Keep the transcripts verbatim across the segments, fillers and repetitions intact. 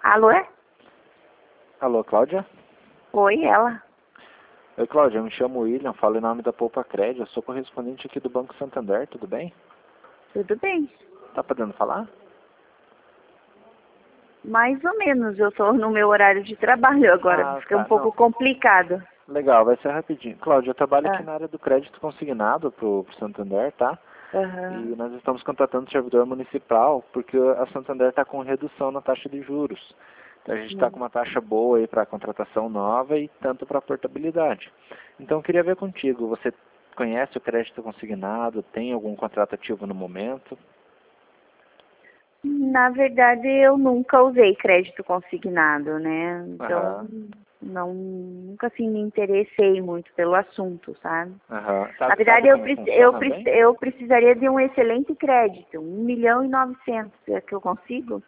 Alô, é? Alô, Cláudia? Oi, ela. Oi, Cláudia, eu me chamo William, falo em nome da Poupa Crédito, eu sou correspondente aqui do Banco Santander, tudo bem? Tudo bem? Tá podendo falar? Mais ou menos, eu estou no meu horário de trabalho agora, Ah, fica um tá, pouco não. complicado. Legal, vai ser rapidinho. Cláudia, eu trabalho aqui Ah, na área do crédito consignado pro, pro Santander, tá? aham. E nós estamos contratando servidor municipal porque a Santander está com redução na taxa de juros. Então a gente está com Hum. uma taxa boa aí para a contratação nova e tanto para a portabilidade. Então eu queria ver contigo, você conhece o crédito consignado, tem algum contrato ativo no momento? Na verdade, eu nunca usei crédito consignado, né? Então, Aham, não, nunca assim me interessei muito pelo assunto, sabe? aham. Na Sabe, verdade, sabe eu, como preci- eu, funciona preci- bem? eu precisaria de um excelente crédito, um milhão e novecentos, é que eu consigo?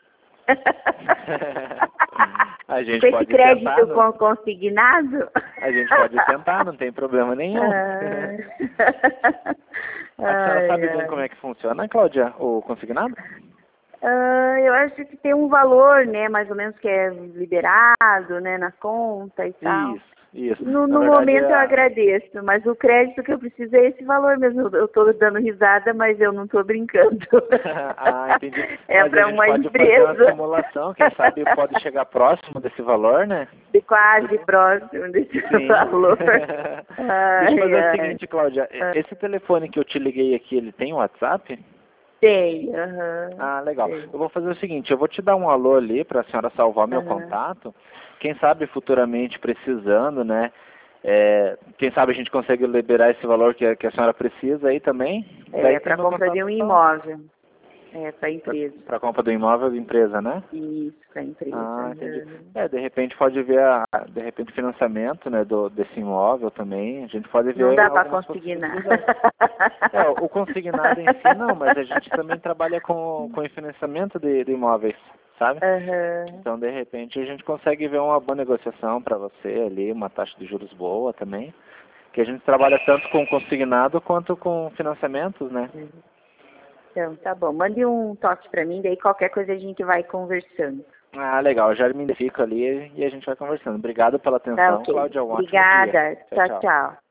A gente Com esse pode tentar, crédito não? con- consignado? A gente pode tentar, não tem problema nenhum. Ah. A senhora Ai, sabe bem como ai. é que funciona, Cláudia, o consignado? Ah, eu acho que tem um valor, né, mais ou menos que é liberado, né, na conta e tal. Isso, isso. No, Na no verdade, momento eu a... agradeço, mas o crédito que eu preciso é esse valor mesmo. Eu estou dando risada, mas eu não estou brincando. ah, entendi. É Mas a para gente uma pode fazer uma empresa. simulação, quem sabe pode chegar próximo desse valor, né? De quase próximo desse Sim. valor. Deixa eu Ai, fazer o ai. seguinte, Cláudia. Esse telefone que eu te liguei aqui, ele tem WhatsApp? Tem, aham. Ah, legal. Tem. Eu vou fazer o seguinte, eu vou te dar um alô ali para a senhora salvar meu Aham. contato. Quem sabe futuramente precisando, né? É, quem sabe a gente consegue liberar esse valor que, a- que a senhora precisa aí também. É Daí tem para meu compra de contato um só imóvel. É para empresa. para a compra do imóvel da empresa, né? Isso, para empresa. Ah, entendi. Aham. É, de repente pode ver, a, de repente, financiamento, né, do, desse imóvel também. A gente pode Não ver dá para algumas consignar. possibilidades. É, o consignado em si não, mas a gente também trabalha com, com financiamento de, de imóveis, sabe? Aham. Então, de repente, a gente consegue ver uma boa negociação para você ali, uma taxa de juros boa também. Que a gente trabalha tanto com consignado quanto com financiamentos, né? Então, tá bom. Mande um toque para mim, daí qualquer coisa a gente vai conversando. Ah, legal. Já me identifico ali e a gente vai conversando. Obrigado pela Tá atenção, ok. Cláudia. Um ótimo dia. Obrigada. Tchau, Tchau, tchau. tchau.